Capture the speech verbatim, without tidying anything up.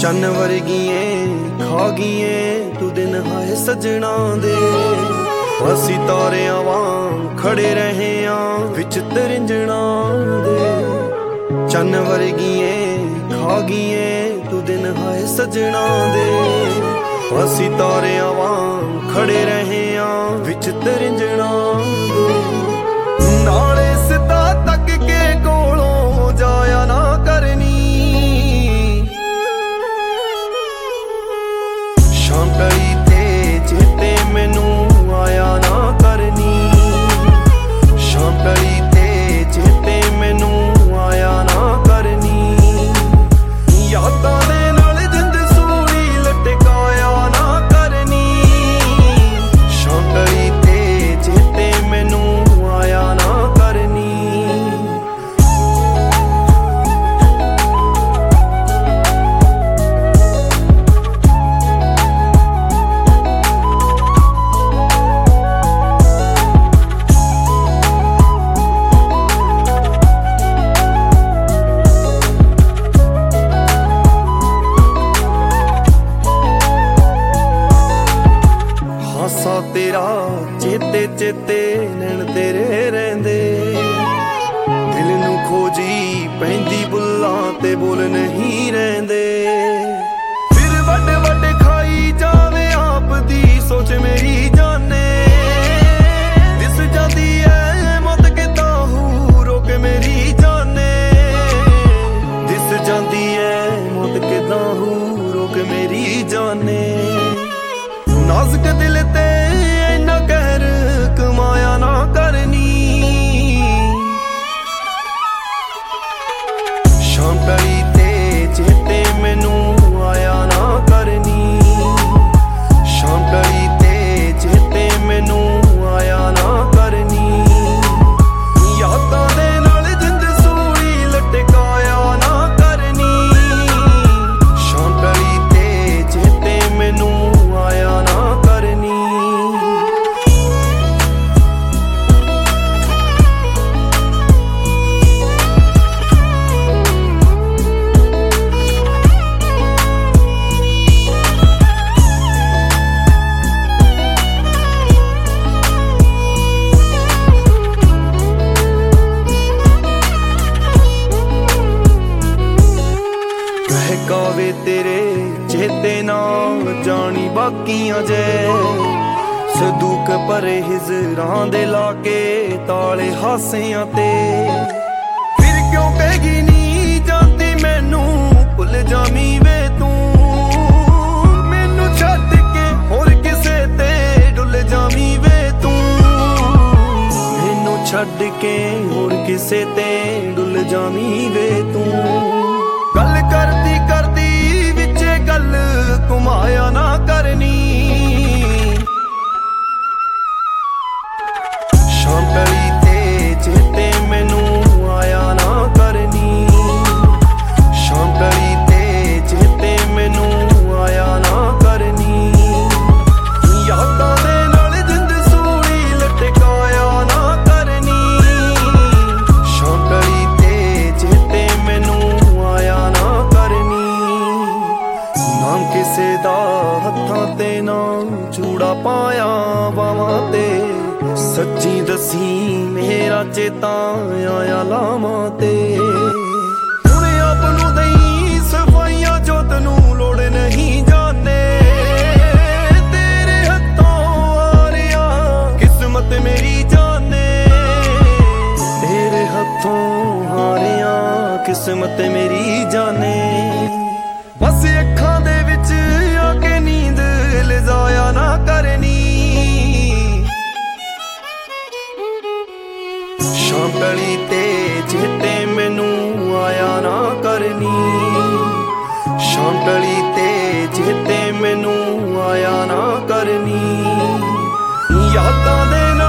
चन्न वर्गीए खा गईए तू दिन हाए सजना दे। असी तारियां वांग खड़े रहे आ विच तरिंजणा दे। चन्न वर्गीए खा गईए तू दिन हाए सजना दे। असी तारियां वांग खड़े रहे आ विच तरिंजणा दे। नाले सिता तक के कोलों जाया ना करनी। शाम ढली ते चेते मैनू आया ना करनी। शाम ढली ते चेते मैनू आया ना करनी। यादां दे नाल जिंद सूली लटकाया ना करनी। शाम ढली ते चेते मैनू आया ना करनी। हासा तेरा चेते चेते नैन तेरे रहिंदे। दिल नू खोजी पैंदी बुल्लां ते बोल नहीं रहिंदे। फिर वड वड खाई जावे आप दी सोच मेरी जाने। दिस जाती है मौत के ताहू रोक मेरी जाने। दिस जाती है मौत के ताहू रोक मेरी जाने। नाजुक दिल ते इन्ना कहर कमाया ना करनी। शाम ढली ते चेते मैनू आया ना करनी। शाम ढली ते चेते मैनू आया ना करनी। यादां दे नाल जिंद सूली लटकाया ना करनी। शाम ढली ते चेते मैनू आया ना करनी। कहकावे तेरे चेते ना जानी बाकियां जे। सदूक परे हिजरां दे लाके ताले हासियां ते। फिर क्यों कहेगी नी जानती मैनू भुल जामी वे तू। मैनू छड्ड के होर किसे ते डुल जामी वे तू। मैनू छड्ड के होर किसे ते डुल जामी वे तू। गल करदी करदी विचे गल घुमाया ना करनी। शाम ढली ते चेते मैनू आया ना करनी। शाम ढली ते चेते मैनू आया ना करनी। यादां दे नाल जिंद सूली लटकाया ना करनी। शाम ढली ते चेते मैनू आया ना करनी। नाम किसे दा हत्थां ते नाम चूड़ा पाया बावां ते। सच्ची दसी मेरा चेता आया लावां ते। हुण आप नू दई सफाइयां जो तनू लोड़ नहीं जाने। तेरे हत्थों आ रिया किस्मत मेरी जाने। तेरे हत्थों आ रिया किस्मत मेरी जाने। बस अखां दे विच आके नींद लिजाया ना करनी। शाम ढली ते चेते मैनू आया ना करनी। शाम ढली ते चेते मैनू आया ना करनी। यादां दे